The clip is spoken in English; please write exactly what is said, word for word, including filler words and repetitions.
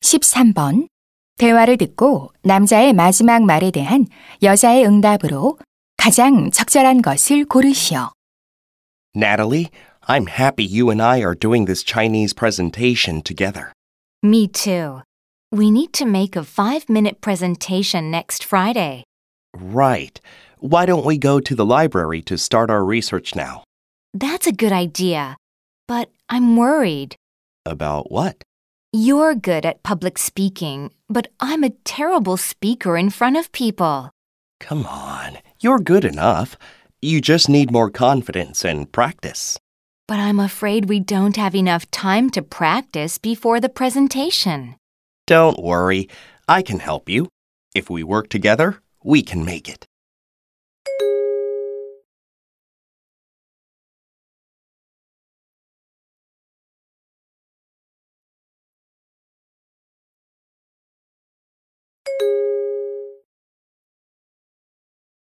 십삼 번. 대화를 듣고 남자의 마지막 말에 대한 여자의 응답으로 가장 적절한 것을 고르시오. Natalie, I'm happy you and I are doing this Chinese presentation together. Me too. We need to make a five-minute presentation next Friday. Right. Why don't we go to the library to start our research now? That's a good idea. But I'm worried. About what? You're good at public speaking, but I'm a terrible speaker in front of people. Come on, you're good enough. You just need more confidence and practice. But I'm afraid we don't have enough time to practice before the presentation. Don't worry, I can help you. If we work together, we can make it.